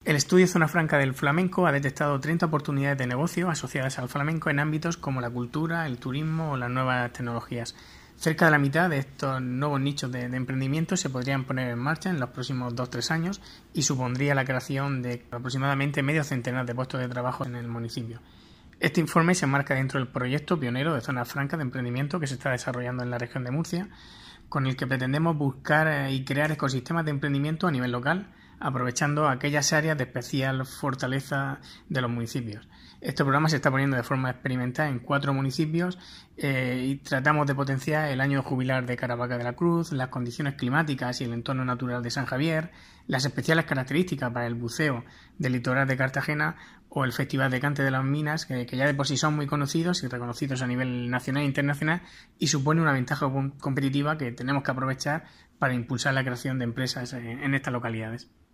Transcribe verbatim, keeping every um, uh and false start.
El estudio Zona Franca del Flamenco ha detectado treinta oportunidades de negocio asociadas al flamenco en ámbitos como la cultura, el turismo o las nuevas tecnologías. Cerca de la mitad de estos nuevos nichos de, de emprendimiento se podrían poner en marcha en los próximos dos a tres años y supondría la creación de aproximadamente medio centenar de puestos de trabajo en el municipio. Este informe se enmarca dentro del proyecto pionero de Zonas Francas de Emprendimiento que se está desarrollando en la región de Murcia, con el que pretendemos buscar y crear ecosistemas de emprendimiento a nivel local, aprovechando aquellas áreas de especial fortaleza de los municipios. Este programa se está poniendo de forma experimental en cuatro municipios eh, y tratamos de potenciar el año jubilar de Caravaca de la Cruz, las condiciones climáticas y el entorno natural de San Javier, las especiales características para el buceo del litoral de Cartagena o el Festival de Cante de las Minas, que, que ya de por sí son muy conocidos y reconocidos a nivel nacional e internacional y supone una ventaja competitiva que tenemos que aprovechar para impulsar la creación de empresas en, en estas localidades.